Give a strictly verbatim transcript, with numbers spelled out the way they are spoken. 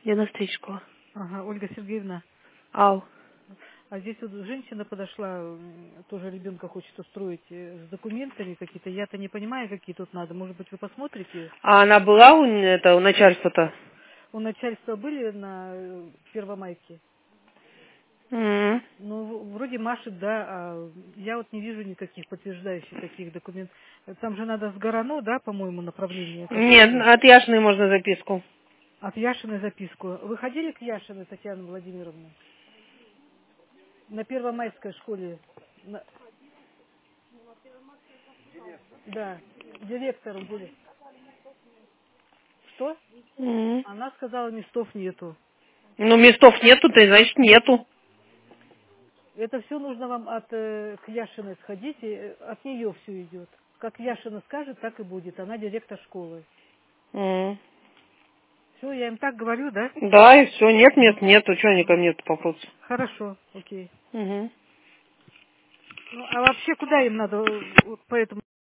Я на встречку. Ага, Ольга Сергеевна. Ау. А здесь вот женщина подошла, м, тоже ребенка хочет устроить э, с документами какие-то. Я-то не понимаю, какие тут надо. Может быть, вы посмотрите? А она была у, н- это, у начальства-то? У начальства были на э, Первомайке? М. Ну, в- вроде машет, да, а я вот не вижу никаких подтверждающих таких документов. Там же надо с Горано, да, по-моему, направление Нет, какое-то. от Яшиной можно записку. От Яшины записку. Вы ходили к Яшиной, Татьяне Владимировне? На Первомайской школе? На- Да, директору были. Что? М. Она сказала, местов нету. Ну, местов нету, то значит нету. Это все нужно вам от э, к Яшиной сходить, и, э, от нее все идет. Как Яшина скажет, так и будет. Она директор школы. М. Все, я им так говорю, да? Да, и все, нет мест, нету, что они ко мне попрутся? Хорошо, окей. Угу. Ну, а вообще куда им надо э, вот по этому